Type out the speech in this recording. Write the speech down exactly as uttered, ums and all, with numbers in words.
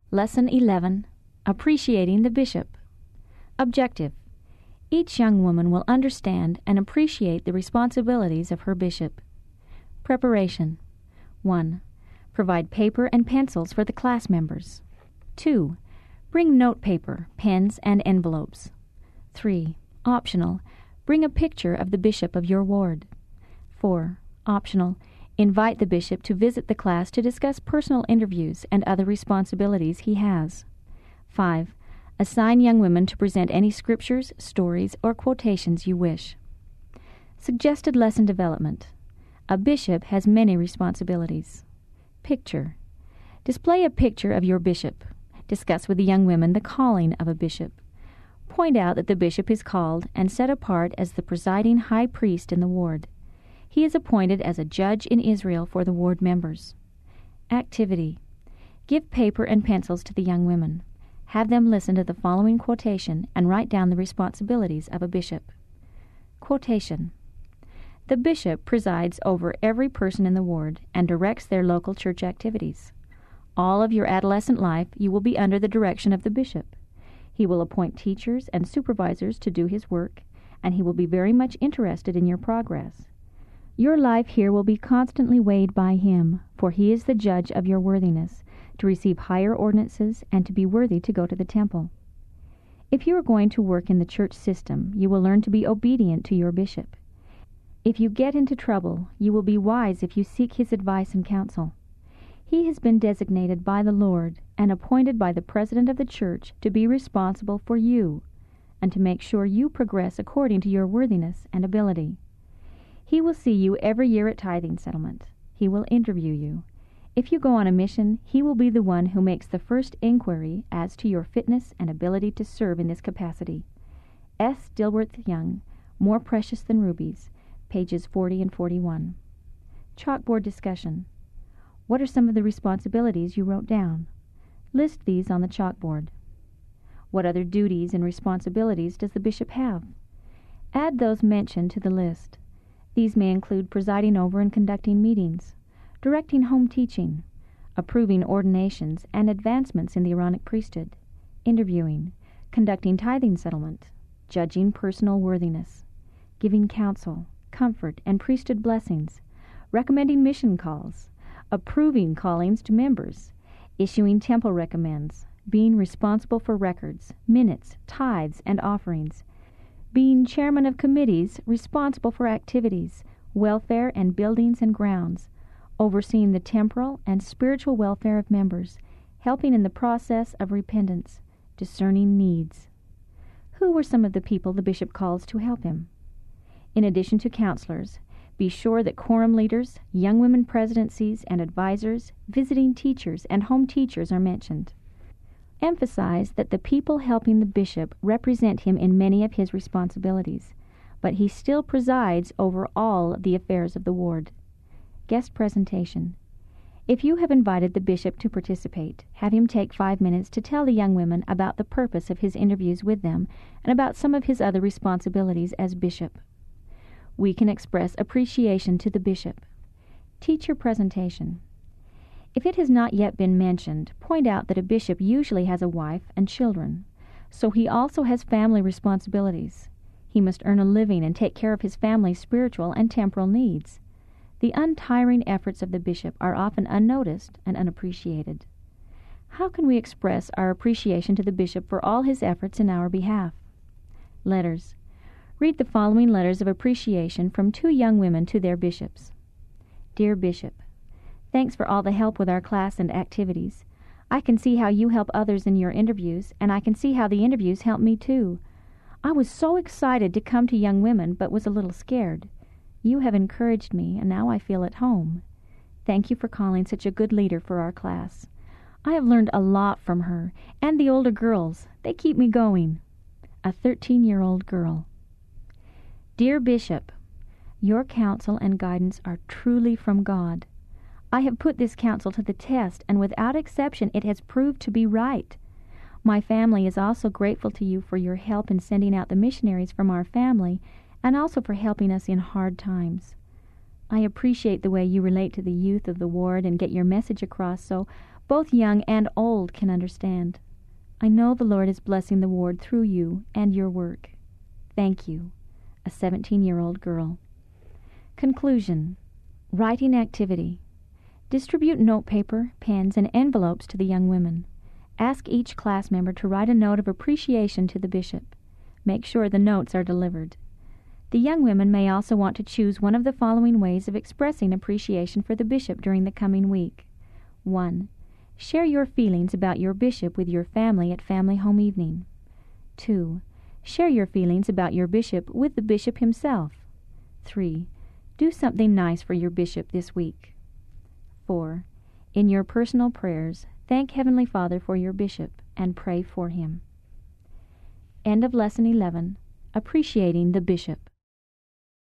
Lesson eleven. Appreciating the Bishop. Objective. Each young woman will understand and appreciate the responsibilities of her bishop. Preparation. one. Provide paper and pencils for the class members. two. Bring note paper, pens, and envelopes. three. Optional. Bring a picture of the bishop of your ward. four. Optional. Invite the bishop to visit the class to discuss personal interviews and other responsibilities he has. five. Assign young women to present any scriptures, stories, or quotations you wish. Suggested lesson development. A bishop has many responsibilities. Picture. Display a picture of your bishop. Discuss with the young women the calling of a bishop. Point out that the bishop is called and set apart as the presiding high priest in the ward. He is appointed as a judge in Israel for the ward members. Activity. Give paper and pencils to the young women. Have them listen to the following quotation and write down the responsibilities of a bishop. Quotation. The bishop presides over every person in the ward and directs their local church activities. All of your adolescent life you will be under the direction of the bishop. He will appoint teachers and supervisors to do his work, and he will be very much interested in your progress. Your life here will be constantly weighed by him, for he is the judge of your worthiness, to receive higher ordinances and to be worthy to go to the temple. If you are going to work in the church system, you will learn to be obedient to your bishop. If you get into trouble, you will be wise if you seek his advice and counsel. He has been designated by the Lord and appointed by the president of the church to be responsible for you and to make sure you progress according to your worthiness and ability. He will see you every year at tithing settlement. He will interview you. If you go on a mission, he will be the one who makes the first inquiry as to your fitness and ability to serve in this capacity. S. Dilworth Young, More Precious Than Rubies, pages forty and forty-one. Chalkboard discussion. What are some of the responsibilities you wrote down? List these on the chalkboard. What other duties and responsibilities does the bishop have? Add those mentioned to the list. These may include presiding over and conducting meetings, directing home teaching, approving ordinations and advancements in the Aaronic priesthood, interviewing, conducting tithing settlement, judging personal worthiness, giving counsel, comfort, and priesthood blessings, recommending mission calls, approving callings to members, issuing temple recommends, being responsible for records, minutes, tithes, and offerings, being chairman of committees responsible for activities, welfare, and buildings and grounds, overseeing the temporal and spiritual welfare of members, helping in the process of repentance, discerning needs. Who were some of the people the bishop calls to help him? In addition to counselors, be sure that quorum leaders, young women presidencies and advisors, visiting teachers, and home teachers are mentioned. Emphasize that the people helping the bishop represent him in many of his responsibilities, but he still presides over all the affairs of the ward. Guest presentation. If you have invited the bishop to participate, have him take five minutes to tell the young women about the purpose of his interviews with them and about some of his other responsibilities as bishop. We can express appreciation to the bishop. Teacher presentation. If it has not yet been mentioned, point out that a bishop usually has a wife and children, so he also has family responsibilities. He must earn a living and take care of his family's spiritual and temporal needs. The untiring efforts of the bishop are often unnoticed and unappreciated. How can we express our appreciation to the bishop for all his efforts in our behalf? Letters. Read the following letters of appreciation from two young women to their bishops. Dear Bishop, thanks for all the help with our class and activities. I can see how you help others in your interviews, and I can see how the interviews help me too. I was so excited to come to Young Women, but was a little scared. You have encouraged me, and now I feel at home. Thank you for calling such a good leader for our class. I have learned a lot from her, and the older girls. They keep me going. A thirteen-year-old girl. Dear Bishop, your counsel and guidance are truly from God. I have put this counsel to the test, and without exception it has proved to be right. My family is also grateful to you for your help in sending out the missionaries from our family, and also for helping us in hard times. I appreciate the way you relate to the youth of the ward and get your message across so Both young and old can understand. I know the Lord is blessing the ward through you and your work. Thank you. A seventeen-year-old girl. Conclusion. Writing activity. Distribute notepaper, pens, and envelopes to the young women. Ask each class member to write a note of appreciation to the bishop. Make sure the notes are delivered. The young women may also want to choose one of the following ways of expressing appreciation for the bishop during the coming week. one. Share your feelings about your bishop with your family at family home evening. two. Share your feelings about your bishop with the bishop himself. three. Do something nice for your bishop this week. four. In your personal prayers, thank Heavenly Father for your bishop and pray for him. End of Lesson eleven. Appreciating the Bishop.